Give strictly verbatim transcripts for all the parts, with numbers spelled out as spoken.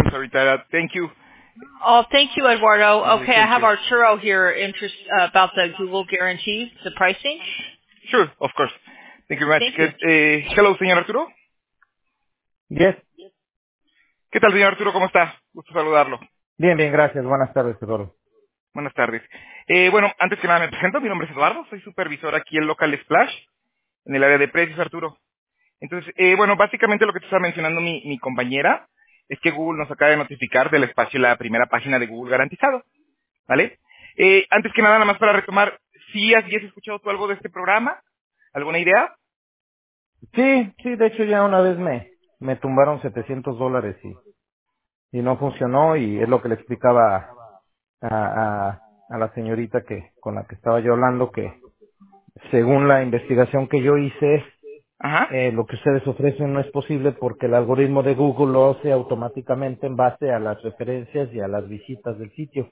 sorry, Tara. Thank you. Oh, thank you, Eduardo. Okay, Okay, I thank have you. Arturo here interest uh, about the Google guarantee, the pricing. Sure, of course. Thank you very much. Thank you. Good, eh, hello, señor Arturo. Yes. ¿Qué tal, señor Arturo? ¿Cómo está? Gusto saludarlo. Bien, bien, gracias. Buenas tardes, Eduardo. Buenas tardes. Eh, bueno, antes que nada me presento. Mi nombre es Eduardo. Soy supervisor aquí en Local Splash, en el área de precios, Arturo. Entonces, eh, bueno, básicamente lo que te estaba mencionando mi, mi compañera es que Google nos acaba de notificar del espacio en la primera página de Google garantizado, ¿vale? Eh, antes que nada, nada más para retomar, ¿sí habías escuchado tú algo de este programa? ¿Alguna idea? Sí, sí, de hecho ya una vez me, me tumbaron setecientos dólares y, y no funcionó y es lo que le explicaba a, a, a la señorita que con la que estaba yo hablando que según la investigación que yo hice, Ajá. eh, lo que ustedes ofrecen no es posible porque el algoritmo de Google lo hace automáticamente en base a las referencias y a las visitas del sitio.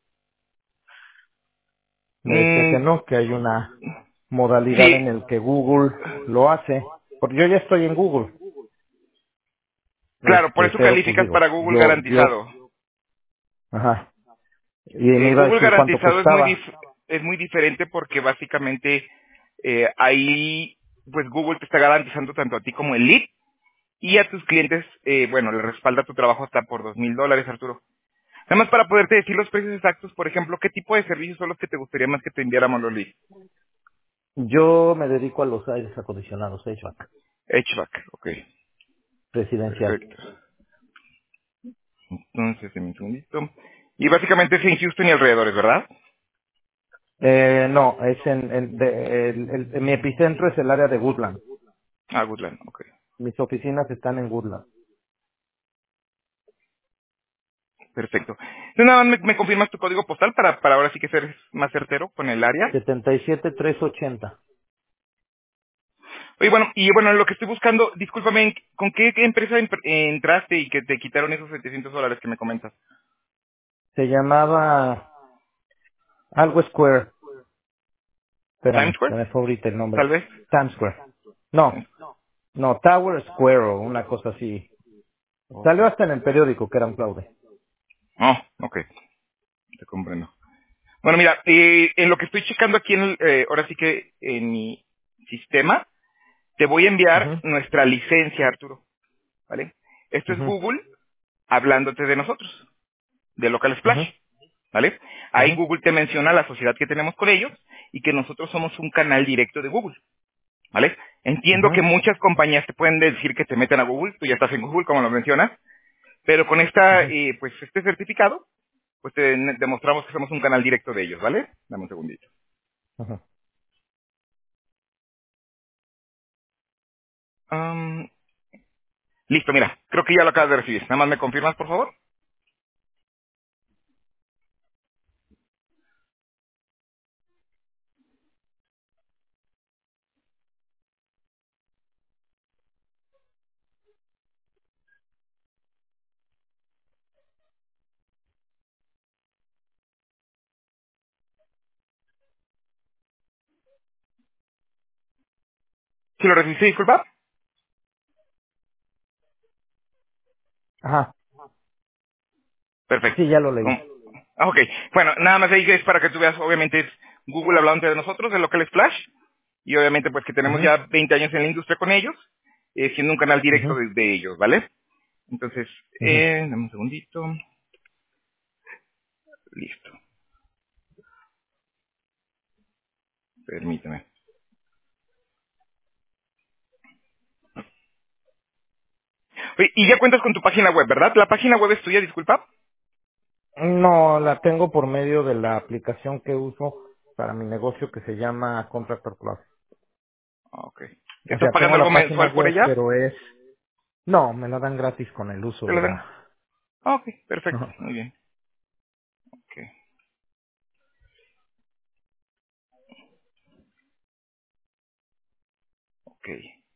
Me decía Mm, que no, que hay una modalidad sí, en el que Google lo hace. Porque yo ya estoy en Google. claro, por Este, eso pero pues calificas digo, para Google yo, yo, garantizado. ajá. Y me Eh, iba a Google decir cuánto garantizado es muy costaba. dif- es muy diferente porque básicamente eh, ahí pues Google te está garantizando tanto a ti como el lead y a tus clientes, eh, bueno, le respalda tu trabajo hasta por dos mil dólares, Arturo. Nada más para poderte decir los precios exactos, por ejemplo, ¿qué tipo de servicios son los que te gustaría más que te enviáramos los leads? Yo me dedico a los aires acondicionados, H V A C, H V A C, ok, residencial. perfecto. Entonces, en un segundito. Y básicamente es en Houston y alrededores, ¿verdad? Eh, no, es en, en de- el, el- mi epicentro es el área de Woodland. Ah, Woodland, ok. Mis oficinas están en Woodland. Perfecto. Entonces, nada más me, me confirmas tu código postal para, para ahora sí que ser más certero con el área. setenta y siete tres ochenta. Oye, bueno, y bueno, lo que estoy buscando, discúlpame, ¿con qué, qué empresa empre- entraste y que te quitaron esos setecientos dólares que me comentas? Se llamaba algo Square. ¿Times Espérame, se Square? me fue ahorita el nombre. Tal vez. Times Square. No, no, Tower Square o una cosa así. Ok. Salió hasta en el periódico que era un fraude. Oh, ok, te comprendo. Bueno, mira, eh, en lo que estoy checando aquí, en el, eh, ahora sí que en mi sistema, te voy a enviar Ujú, nuestra licencia, Arturo, ¿vale? Esto es ujú, Google hablándote de nosotros, de Local Splash, ujú, ¿vale? Ahí ujú, Google te menciona la sociedad que tenemos con ellos y que nosotros somos un canal directo de Google, ¿vale? Entiendo que ujú, muchas compañías te pueden decir que te meten a Google, tú ya estás en Google, como lo mencionas, pero con esta, ujú, eh, pues este certificado, pues te demostramos que somos un canal directo de ellos, ¿vale? Dame un segundito. ujú. Am, listo, mira, creo que ya lo acabas de recibir. Nada más me confirmas, por favor. ¿Sí lo recibiste, disculpa? Ajá, Perfecto. sí, ya lo leí. Com- ah, ok, bueno, nada más ahí es para que tú veas, obviamente es Google hablando de nosotros, de Local Splash, y obviamente pues que tenemos Ujú, ya veinte años en la industria con ellos, eh, siendo un canal ujú, directo de, de ellos, ¿vale? Entonces, ujú. eh, dame un segundito, listo, permíteme. Oye, y ya cuentas con tu página web, ¿verdad? La página web es tuya, disculpa. No, la tengo por medio de la aplicación que uso para mi negocio que se llama Contractor Plus. Ah, ok. O ¿Estás sea, pagando tengo algo la página mensual por web, ella? pero es... No, me la dan gratis con el uso ¿Te de lo dan? la... Ah, ok, perfecto, Ajá. muy bien. Ok, ok.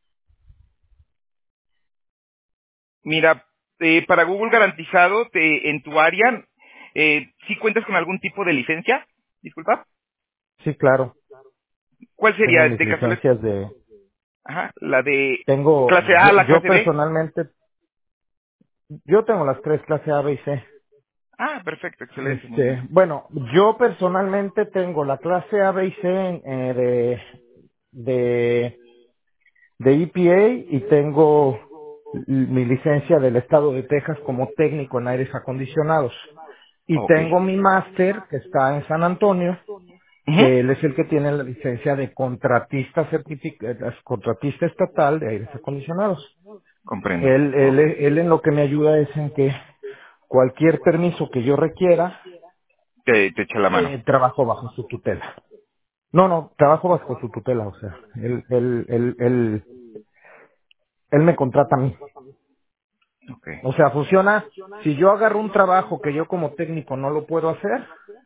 Mira, eh, para Google garantizado, te- en tu área, eh, ¿sí cuentas con algún tipo de licencia? Disculpa. Sí, claro. ¿Cuál Tengo sería mis de casualidad? licencias de... Ajá, la de Tengo... clase A, Yo, la yo clase B. personalmente Yo tengo las tres, clase A, B y C. Ah, perfecto, excelente, muy bien. Este, bueno, yo personalmente tengo la clase A, B y C eh, de, de, de E P A y tengo l- mi licencia del estado de Texas como técnico en aires acondicionados. Y Ok. tengo mi máster que está en San Antonio, Ujú. que él es el que tiene la licencia de contratista certific- eh, contratista estatal de aires acondicionados. Comprendo. Él, él, Ok. él en lo que me ayuda es en que cualquier permiso que yo requiera, Te, te echa la mano. eh, trabajo bajo su tutela. No, no, trabajo bajo su tutela, o sea, él, él, él, él, él me contrata a mí. Ok. O sea, funciona, si yo agarro un trabajo que yo como técnico no lo puedo hacer,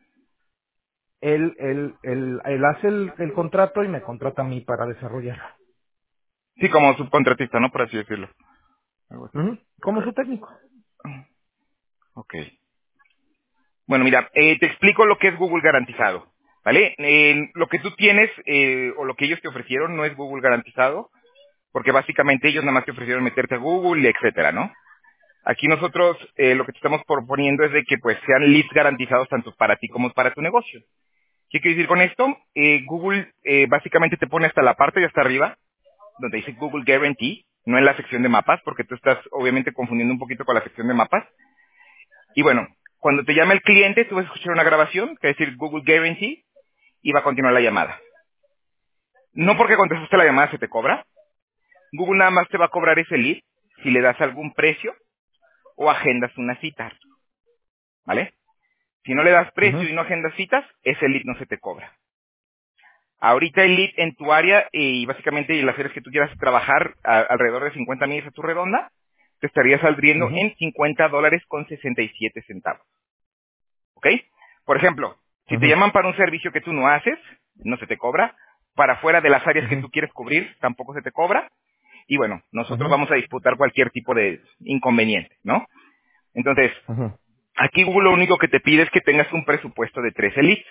él, él, él, él hace el, el contrato y me contrata a mí para desarrollarlo. Sí, como subcontratista, ¿no? Por así decirlo. Algo así. Ujú, como su técnico. Ok. Bueno, mira, eh, te explico lo que es Google garantizado, ¿vale? Eh, lo que tú tienes eh, o lo que ellos te ofrecieron no es Google garantizado, porque básicamente ellos nada más te ofrecieron meterte a Google, etcétera, ¿no? Aquí nosotros eh, lo que te estamos proponiendo es de que pues sean leads garantizados tanto para ti como para tu negocio. ¿Qué quiero decir con esto? Eh, Google eh, básicamente te pone hasta la parte de hasta arriba, donde dice Google Guarantee, no en la sección de mapas, porque tú estás obviamente confundiendo un poquito con la sección de mapas. Y bueno, cuando te llama el cliente, tú vas a escuchar una grabación que va a decir Google Guarantee y va a continuar la llamada. No porque contestaste la llamada se te cobra. Google nada más te va a cobrar ese lead si le das algún precio o agendas una cita, ¿vale? Si no le das precio Ujú, y no agendas citas, ese lead no se te cobra. Ahorita el lead en tu área eh, y básicamente las áreas que tú quieras trabajar a- alrededor de cincuenta millas a tu redonda, te estaría saldriendo ujú, en cincuenta dólares con sesenta y siete centavos. ¿Ok? Por ejemplo, si te ujú, llaman para un servicio que tú no haces, no se te cobra. Para fuera de las áreas que ujú, tú quieres cubrir, tampoco se te cobra. Y bueno, nosotros ujú, vamos a disputar cualquier tipo de inconveniente, ¿no? Entonces, ujú, aquí Google lo único que te pide es que tengas un presupuesto de trece leads.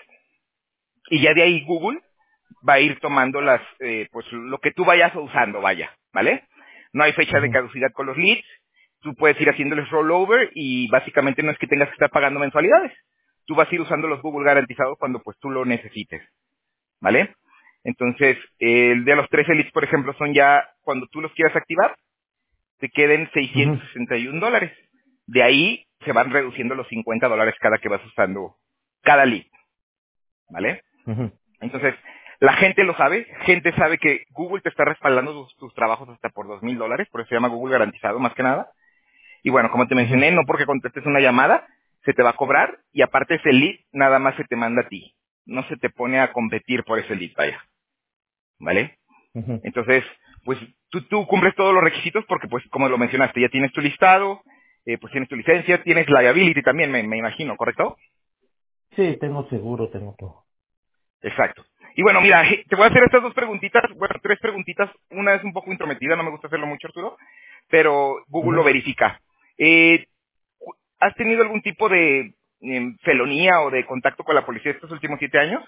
Y ya de ahí Google va a ir tomando las, eh, pues lo que tú vayas usando, vaya, ¿vale? No hay fecha de ujú, caducidad con los leads. Tú puedes ir haciéndoles rollover y básicamente no es que tengas que estar pagando mensualidades. Tú vas a ir usando los Google garantizados cuando pues tú lo necesites, ¿vale? Entonces, el de los trece leads, por ejemplo, son ya, cuando tú los quieras activar, te queden ujú, seiscientos sesenta y un dólares. De ahí se van reduciendo los cincuenta dólares cada que vas usando cada lead, ¿vale? ujú, Entonces, la gente lo sabe, gente sabe que Google te está respaldando tus, tus trabajos hasta por dos mil dólares, por eso se llama Google garantizado más que nada. Y bueno, como te ujú, mencioné, no porque contestes una llamada, se te va a cobrar y aparte ese lead nada más se te manda a ti. No se te pone a competir por ese lead, vaya. ¿Vale? ujú. Entonces, pues tú, tú cumples todos los requisitos porque pues como lo mencionaste, ya tienes tu listado, eh, pues tienes tu licencia, tienes liability también, me, me imagino, ¿correcto? Sí, tengo seguro, tengo todo. Exacto. Y bueno, mira, te voy a hacer estas dos preguntitas, bueno, tres preguntitas. Una es un poco intrometida, no me gusta hacerlo mucho, Arturo, pero Google lo Ujú. verifica. Eh, ¿Has tenido algún tipo de em, felonía o de contacto con la policía estos últimos siete años?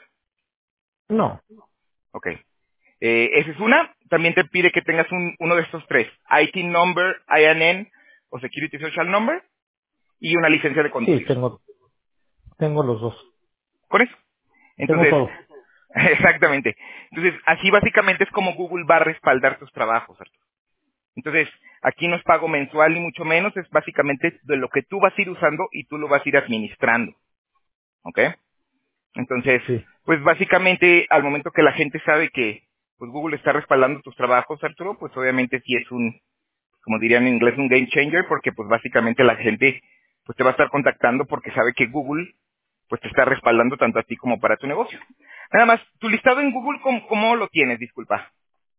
No, Ok. Eh, esa es una. También te pide que tengas un- uno de estos tres. I T number, I N N o Security Social Number y una licencia de sí, conducir. tengo, tengo los dos. ¿Con eso? Tengo Entonces, todo. exactamente. Entonces, así básicamente es como Google va a respaldar tus trabajos, Arturo. Entonces, aquí no es pago mensual ni mucho menos, es básicamente de lo que tú vas a ir usando y tú lo vas a ir administrando, ¿ok? Entonces, Sí. pues básicamente al momento que la gente sabe que pues Google está respaldando tus trabajos, Arturo, pues obviamente sí es un, como dirían en inglés, un game changer, porque pues básicamente la gente pues te va a estar contactando porque sabe que Google pues te está respaldando tanto a ti como para tu negocio. Nada más, tu listado en Google, ¿cómo, cómo lo tienes? Disculpa.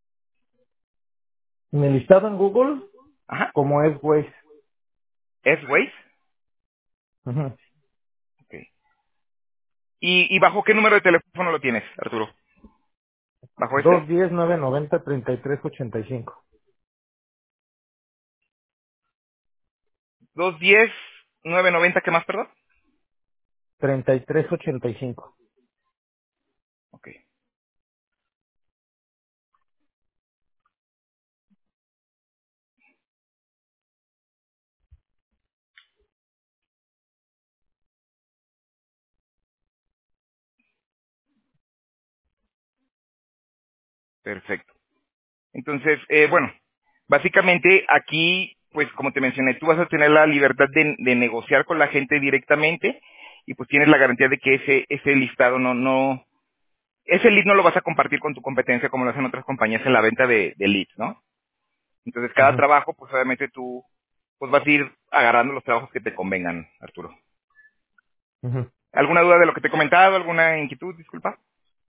Mi listado en Google, Ajá. como es Waze. ¿Es Waze? Ujú. Ok. ¿Y, ¿Y bajo qué número de teléfono lo tienes, Arturo? ¿Bajo dos este? diez, nueve noventa, treinta y tres ochenta y cinco. dos diez, nueve noventa, ¿qué más, perdón? treinta y tres ochenta y cinco. Ok. Perfecto. Entonces, eh, bueno, básicamente aquí, pues como te mencioné, tú vas a tener la libertad de, de negociar con la gente directamente y pues tienes la garantía de que ese ese listado no no ese lead no lo vas a compartir con tu competencia como lo hacen otras compañías en la venta de, de leads, ¿no? Entonces cada Ujú, trabajo, pues obviamente tú pues vas a ir agarrando los trabajos que te convengan, Arturo. ujú. ¿Alguna duda de lo que te he comentado? ¿Alguna inquietud? Disculpa.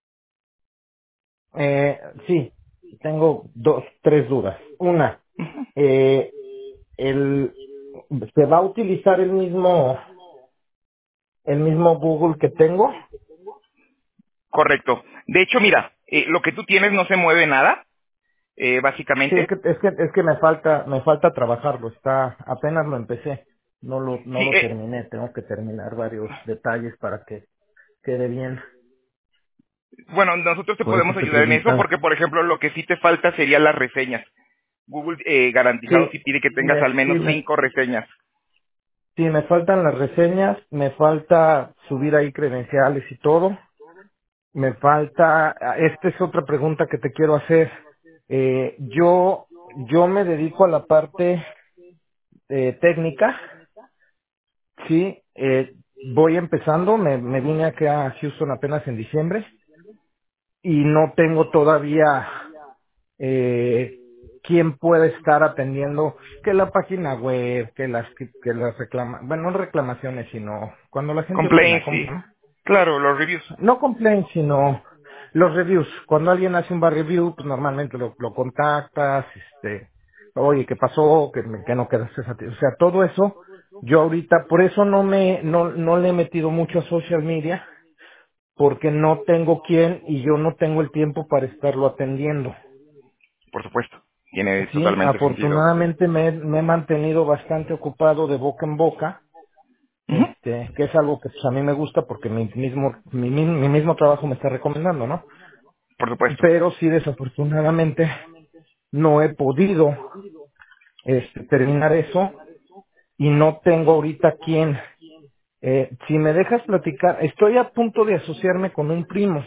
Eh, sí, tengo dos, tres dudas. Una, eh, el, ¿se va a utilizar el mismo, el mismo Google que tengo? Correcto. De hecho, mira, eh, lo que tú tienes no se mueve nada, eh, Sí, es básicamente. que, es que, es que me falta, me falta trabajarlo. Está, apenas lo empecé. No lo, no Sí, lo eh, terminé. Tengo que terminar varios detalles para que quede bien. bueno, nosotros te Por eso podemos te ayudar en eso preguntaba. porque, por ejemplo, lo que sí te falta serían las reseñas. Google eh, garantizado Sí, sí pide que tengas me, al sí, menos me, cinco reseñas. sí, me faltan las reseñas, me falta subir ahí credenciales y todo. Me falta, esta es otra pregunta que te quiero hacer. Eh, yo, yo me dedico a la parte eh, técnica, sí, eh, voy empezando, me, me vine acá a Houston apenas en diciembre y no tengo todavía eh, quién puede estar atendiendo que la página web, que las que, que las reclama, bueno, no reclamaciones, sino cuando la gente opina, Complaints, ¿cómo se sí. llama? Claro, los reviews. No complaints, sino los reviews. Cuando alguien hace un bar review, pues normalmente lo, lo contactas, este, oye, ¿qué pasó? Que, me- que no quedaste satisfecho. O sea, todo eso, yo ahorita, por eso no me, no, no le he metido mucho a social media, porque no tengo quien y yo no tengo el tiempo para estarlo atendiendo. Por supuesto. Tiene Sí, totalmente sentido. afortunadamente me, he- me he mantenido bastante ocupado de boca en boca, Ujú. este, que es algo que pues, a mí me gusta porque mi mismo, mi, mi mi mismo trabajo me está recomendando, ¿no? Por supuesto. Pero sí, desafortunadamente no he podido este, terminar eso y no tengo ahorita quién. Eh, si me dejas platicar, estoy a punto de asociarme con un primo,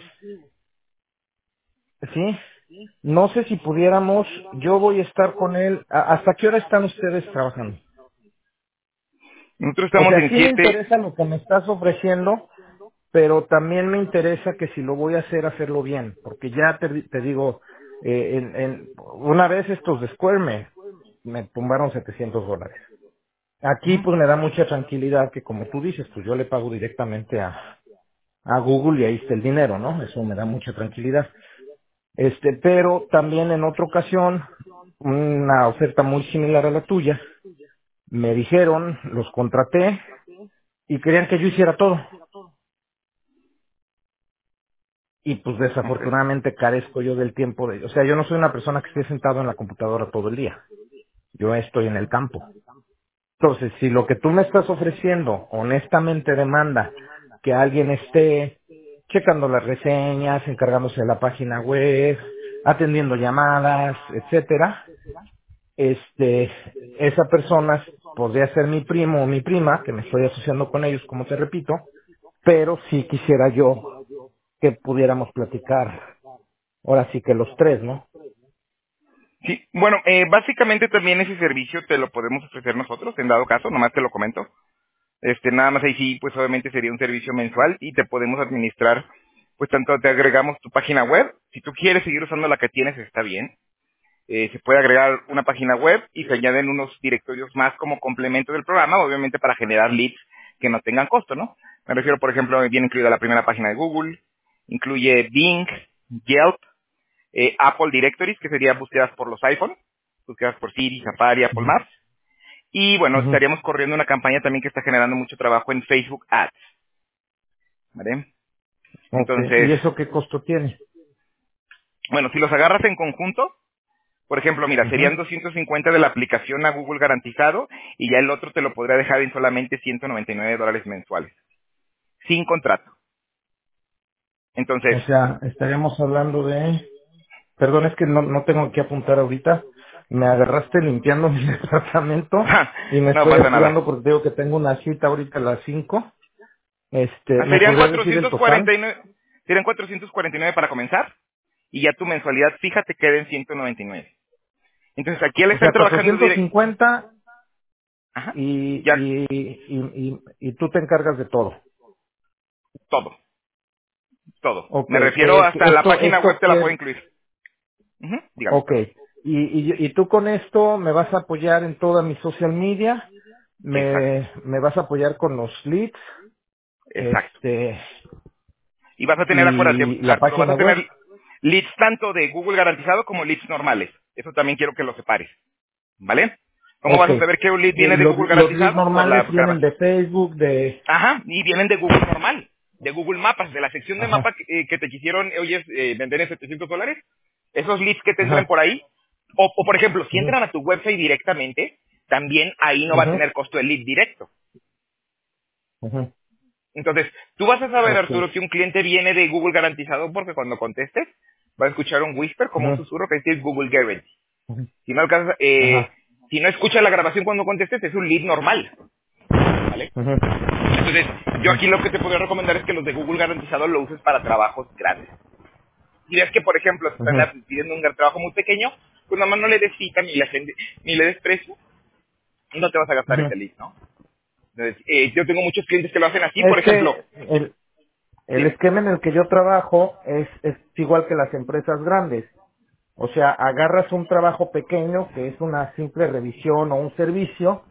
¿sí? No sé si pudiéramos, yo voy a estar con él. ¿A- ¿Hasta qué hora están ustedes trabajando? Nosotros O estamos sea, en sí me siete. interesa lo que me estás ofreciendo, pero también me interesa que si lo voy a hacer, hacerlo bien, porque ya te, di- te digo, eh, en, en- una vez estos de Square me, me tumbaron setecientos dólares. Aquí pues me da mucha tranquilidad que como tú dices, pues yo le pago directamente a, a Google y ahí está el dinero, ¿no? Eso me da mucha tranquilidad. Este, pero también en otra ocasión, una oferta muy similar a la tuya, me dijeron, los contraté y querían que yo hiciera todo. Y pues Ok. desafortunadamente carezco yo del tiempo de, o sea, yo no soy una persona que esté sentado en la computadora todo el día. Yo estoy en el campo. Entonces, si lo que tú me estás ofreciendo honestamente demanda que alguien esté checando las reseñas, encargándose de la página web, atendiendo llamadas, etcétera, este, esa persona podría ser mi primo o mi prima, que me estoy asociando con ellos, como te repito, pero sí quisiera yo que pudiéramos platicar, ahora sí que los tres, ¿no? Sí, bueno, eh, básicamente también ese servicio te lo podemos ofrecer nosotros, en dado caso, nomás te lo comento. Este, nada más ahí sí, pues obviamente sería un servicio mensual y te podemos administrar, pues tanto te agregamos tu página web, si tú quieres seguir usando la que tienes está bien, eh, se puede agregar una página web y se añaden unos directorios más como complemento del programa, obviamente para generar leads que no tengan costo, ¿no? Me refiero, por ejemplo, viene incluida la primera página de Google, incluye Bing, Yelp, eh, Apple Directories, que sería búsquedas por los iPhone, búsquedas por Siri, Safari, Apple Ujú, Maps, y bueno, ujú. estaríamos corriendo una campaña también que está generando mucho trabajo en Facebook Ads, ¿vale? Ok, Entonces, ¿y eso qué costo tiene? bueno, si los agarras en conjunto, por ejemplo, mira, Ujú. serían doscientos cincuenta de la aplicación a Google garantizado y ya el otro te lo podría dejar en solamente ciento noventa y nueve dólares mensuales, sin contrato. Entonces, O sea, estaríamos hablando de, perdón, es que no, no tengo que apuntar ahorita, me agarraste limpiando mi departamento y me no estoy pasa nada. apurando porque digo que tengo una cita ahorita a las cinco. Este, Ah, ¿me serían podrías decir el total? cuatrocientos cuarenta y nueve, serían cuatrocientos cuarenta y nueve para comenzar y ya tu mensualidad fija te queda en ciento noventa y nueve. Entonces aquí él O está sea, trabajando cuatrocientos directo. cincuenta Ajá. y, Ya, y, y, y, y tú te encargas de todo. todo, todo. Ok, Me refiero eh, hasta la esto, página web esto te la puedo que, incluir. Ujú, dígame. ok. Y, y, y tú con esto me vas a apoyar en toda mi social media, Exacto, me, me vas a apoyar con los leads, exacto. este, Y vas a tener, acuérdate, y la Arturo, vas página a web. tener leads tanto de Google garantizado como leads normales. Eso también quiero que lo separes, ¿vale? ¿Cómo Ok. vas a saber que un lead Eh, viene de los, Google los leads garantizado? Por la normales vienen grabación. de Facebook, de... Ajá, y vienen de Google normal, de Google Mapas, de la sección de Ajá, mapa que, eh, que te quisieron, oye, eh, vender en setecientos dólares. Esos leads que te entran ajá, por ahí, o, o por ejemplo, si ujú, entran a tu website directamente, también ahí no va a ujú, tener costo de lead directo. ujú. Entonces, tú vas a saber, Ok. Arturo, que un cliente viene de Google garantizado porque cuando contestes va a escuchar un whisper como un Ujú, susurro que dice Google Guarantee. ujú. Si no alcanzas, eh, Ajá. si no escucha la grabación cuando contestes, es un lead normal, ¿vale? Ujú, Entonces, yo ujú, aquí lo que te podría recomendar es que los de Google garantizado lo uses para trabajos grandes. Si ves que, por ejemplo, te ujú, están pidiendo un trabajo muy pequeño, pues nada más no le des cita ni le, agende- ni le des precio y no te vas a gastar ujú. ese lead, ¿no? Entonces, eh, yo tengo muchos clientes que lo hacen así, Es por ejemplo, que el, el dime. esquema en el que yo trabajo es, es igual que las empresas grandes. O sea, agarras un trabajo pequeño que es una simple revisión o un servicio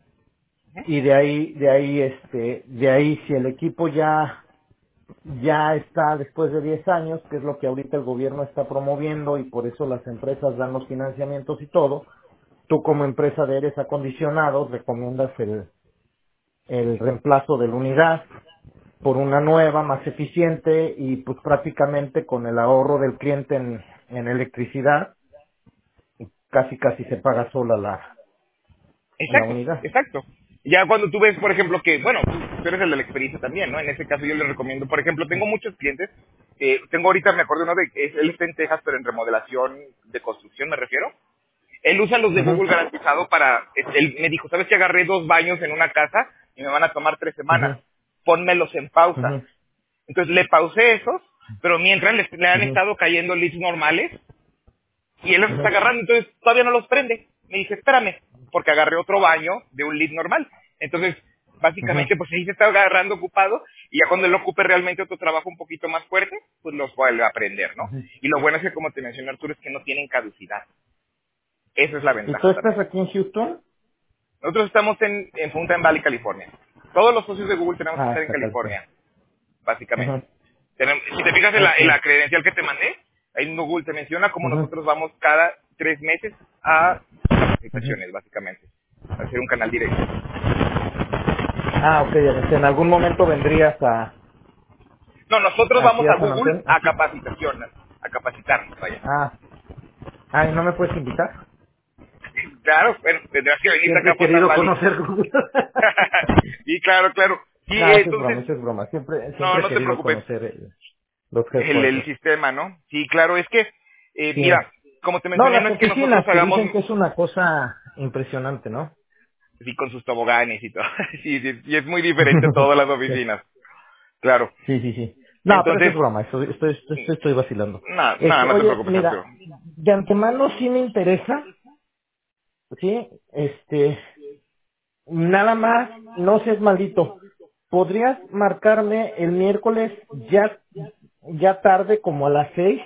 y de ahí, de ahí, este, de ahí si el equipo ya, ya está después de diez años, que es lo que ahorita el gobierno está promoviendo y por eso las empresas dan los financiamientos y todo, tú como empresa de aires acondicionados recomiendas el, el reemplazo de la unidad por una nueva, más eficiente y pues prácticamente con el ahorro del cliente en, en electricidad, casi casi se paga sola la, la Exacto, unidad. exacto. Ya cuando tú ves, por ejemplo, que, bueno, tú, tú eres el de la experiencia también, ¿no? En ese caso yo le recomiendo, por ejemplo, tengo muchos clientes, eh, tengo ahorita, me acuerdo uno de, es- él está en Texas, pero en remodelación de construcción me refiero. Él usa los de Ujú, Google garantizado para, es- él me dijo, ¿sabes que agarré dos baños en una casa y me van a tomar tres ujú, semanas? Pónmelos en pausa. ujú, Entonces le pausé esos, pero mientras le, le han ujú, estado cayendo leads normales y él los está ujú, agarrando, entonces todavía no los prende. Me dice, espérame, porque agarré otro baño de un lead normal. Entonces, ujú, básicamente, pues ahí se está agarrando ocupado y ya cuando él ocupe realmente otro trabajo un poquito más fuerte, pues los vuelve a aprender, ¿no? ujú. Y lo bueno es que, como te mencioné Arturo, es que no tienen caducidad. Esa es la ¿Y tú ventaja estás también. aquí en Houston? Nosotros estamos en, en Fountain Valley, California. Todos los socios de Google tenemos que Ah, estar en hasta California. California, básicamente. Ujú, Tenemos- si te fijas en la, ok. en la credencial que te mandé, ahí en Google te menciona cómo Ujú, nosotros vamos cada tres meses a ujú. capacitaciones, básicamente. A hacer un canal directo. Ah, ok, ya sé. En algún momento vendrías a No, nosotros aquí vamos a a San Google Antonio. a Aquí. capacitación, a capacitarnos, vaya. Ah, ah, ¿y no me puedes invitar? Claro, bueno, tendrás que venir Siempre acá he a Portal querido Valley. conocer Google. Sí, claro, claro. Sí, No, eh, eso es broma, entonces, eso es broma. Siempre, no, siempre he no te querido preocupes. conocer el- los El, el headquarters. sistema, ¿no? Sí, claro, es que, eh, Sí. mira, como te No, mencioné, no las es que nosotros oficinas que hagamos dicen que es una cosa impresionante, ¿no? sí, con sus toboganes y todo. Sí, sí, y es muy diferente todas las sí, oficinas. Claro. sí, sí, sí. No, pero eso Entonces, es broma, eso, estoy, estoy, estoy vacilando. nada, nada, Este, no te oye, preocupes, mira, Arturo. de antemano sí me interesa, sí, este, nada más, no seas maldito. ¿Podrías marcarme el miércoles ya, ya tarde como a las seis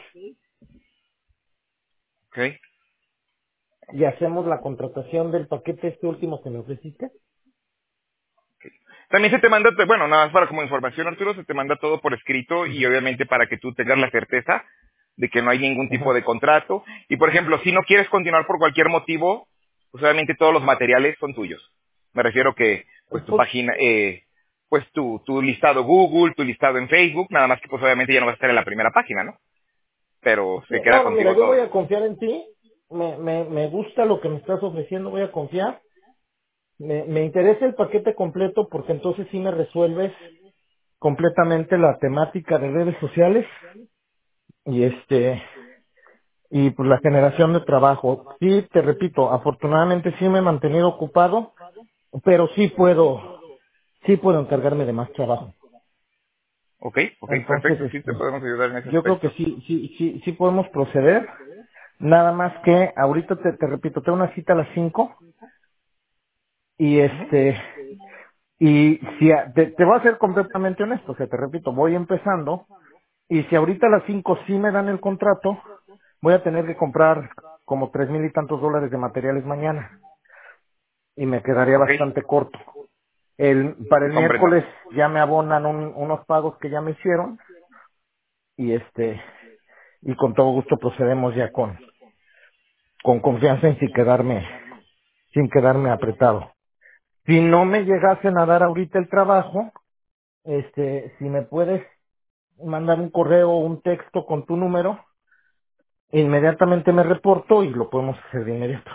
¿Ok? y hacemos la contratación del paquete este último que me ofreciste? También se te manda, bueno, nada más para como información, Arturo, se te manda todo por escrito y obviamente para que tú tengas la certeza de que no hay ningún tipo Ajá. de contrato. Y por ejemplo, si no quieres continuar por cualquier motivo, pues obviamente todos los materiales son tuyos. Me refiero que, pues tu Pues, página, eh, pues tu, tu listado Google, tu listado en Facebook, nada más que pues obviamente ya no vas a estar en la primera página, ¿no? Pero sí, se queda no, no, mira, contigo yo voy todo. a confiar en ti. Me, me, me gusta lo que me estás ofreciendo, voy a confiar. Me, me interesa el paquete completo porque entonces sí me resuelves completamente la temática de redes sociales y este y pues la generación de trabajo. Sí, te repito, afortunadamente sí me he mantenido ocupado, pero sí puedo sí puedo encargarme de más trabajo. Ok, ok, Entonces, perfecto, sí te este, podemos ayudar en ese yo creo que aspecto. sí, sí, sí, sí podemos proceder. Nada más que ahorita te, te repito, tengo una cita a las cinco y Ujú. este, y si a- te, te voy a ser completamente honesto, o sea, te repito, voy empezando y si ahorita a las cinco sí me dan el contrato, voy a tener que comprar como tres mil y tantos dólares de materiales mañana y me quedaría Ok, bastante corto. El, para el comprendo. miércoles ya me abonan un- unos pagos que ya me hicieron y este, y con todo gusto procedemos ya con, con confianza y sin quedarme, sin quedarme apretado. Si no me llegasen a dar ahorita el trabajo, este, si me puedes mandar un correo o un texto con tu número, inmediatamente me reporto y lo podemos hacer de inmediato.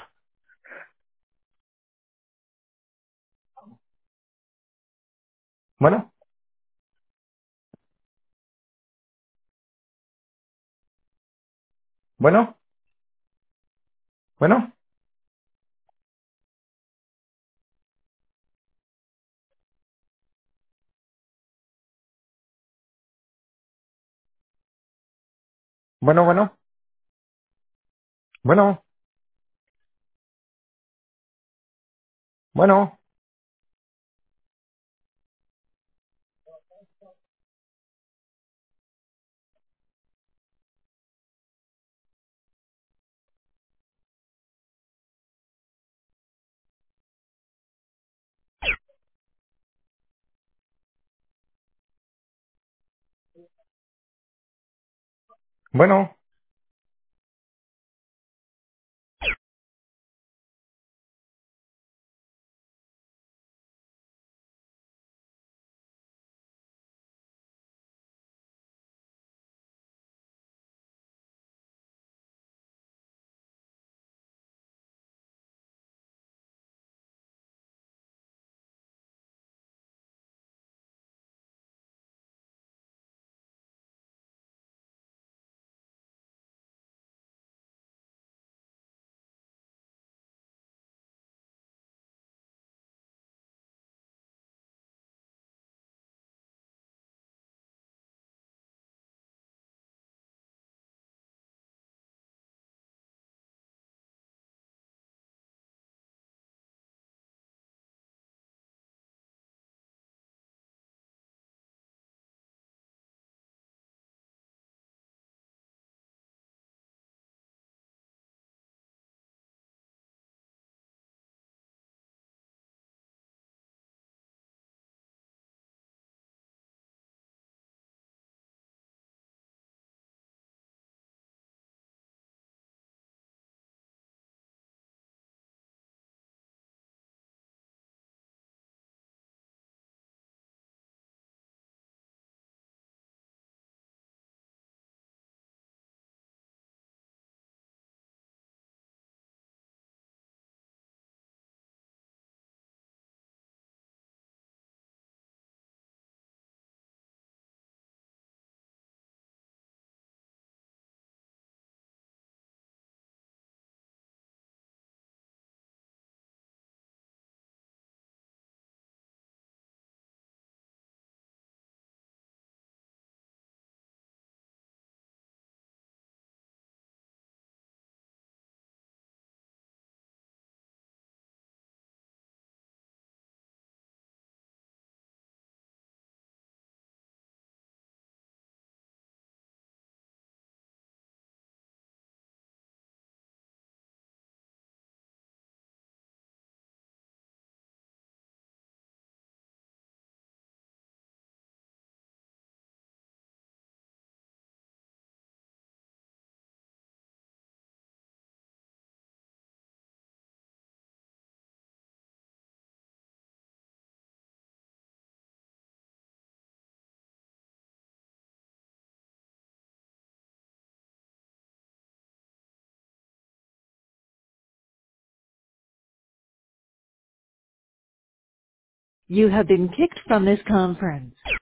Bueno, bueno, bueno, bueno, bueno, bueno, bueno, bueno. You have been kicked from this conference.